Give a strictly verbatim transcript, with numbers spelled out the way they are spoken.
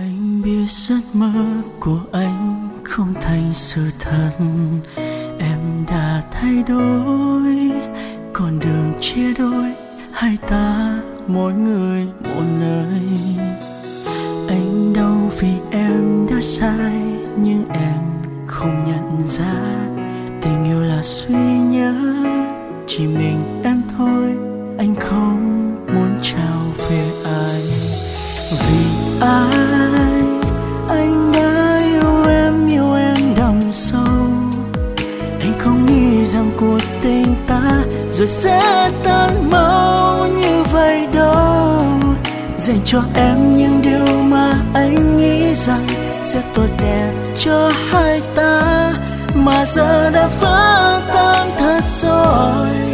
Anh biết giấc mơ của anh không thành sự thật. Em đã thay đổi, con đường chia đôi hai ta mỗi người một nơi. Anh đau vì em đã sai, nhưng em không nhận ra tình yêu là suy nhớ. Chỉ mình em thôi, anh không muốn trao về ai. Vì ai anh đã yêu em, yêu em đậm sâu. Anh không nghĩ rằng cuộc tình ta rồi sẽ tan mau như vậy đâu. Dành cho em những điều mà anh nghĩ rằng sẽ tốt đẹp cho hai ta, mà giờ đã vỡ tan thật rồi.